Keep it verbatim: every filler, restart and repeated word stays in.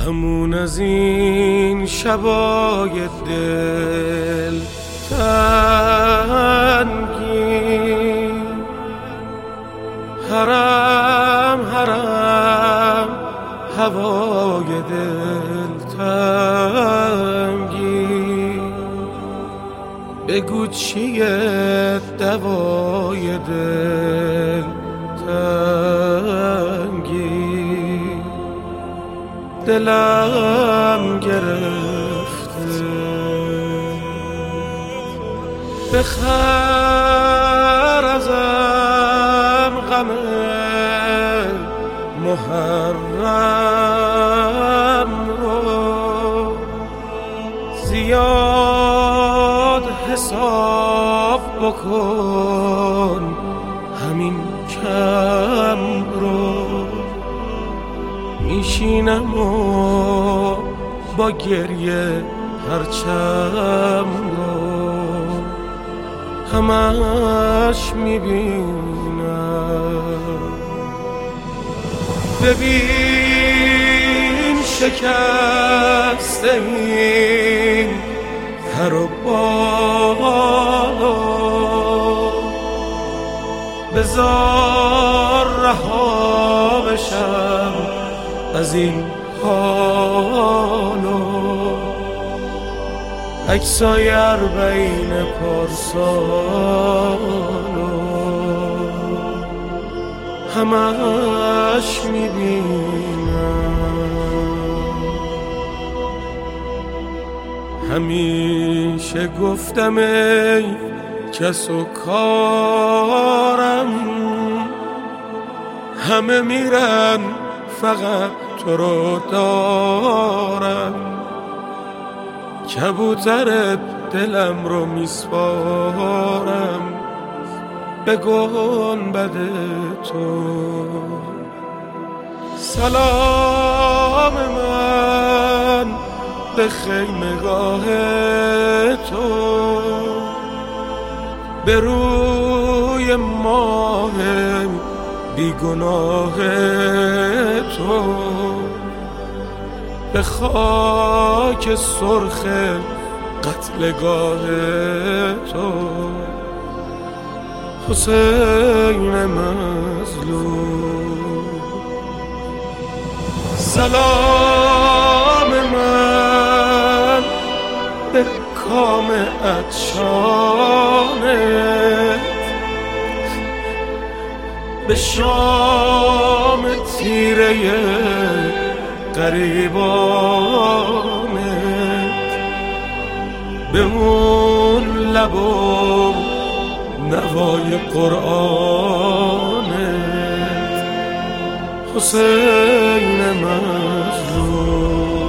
همون از این شبای دل تنگی، حرم حرم هوای دل تنگی، بگو چیه دوای دل تنگی، دلم گرفته. بخر ازم غم محرم رو، زیاد حساب بکن همین کم رو. میشینم و با گریه پرچم رو همش میبینم. ببین شکسته این پر و بالا، بذار رها بشم از این حالو. عکسای اربعین پارسالو همش میبینم. همیشه گفتم ای کس و کارم، همه میرن فقط تو رو دارم. کبوتر دلم رو میسپارم به گنبد تو. سلام من به خیمگاه تو، به روی ماه بیگناه تو، به خاک سرخ قتلگاه تو. حسین مظلوم، سلام من به کام عطشانت، به شام تیره غریبانت، به اون لب و نوای قرآنت. حسین مظلوم.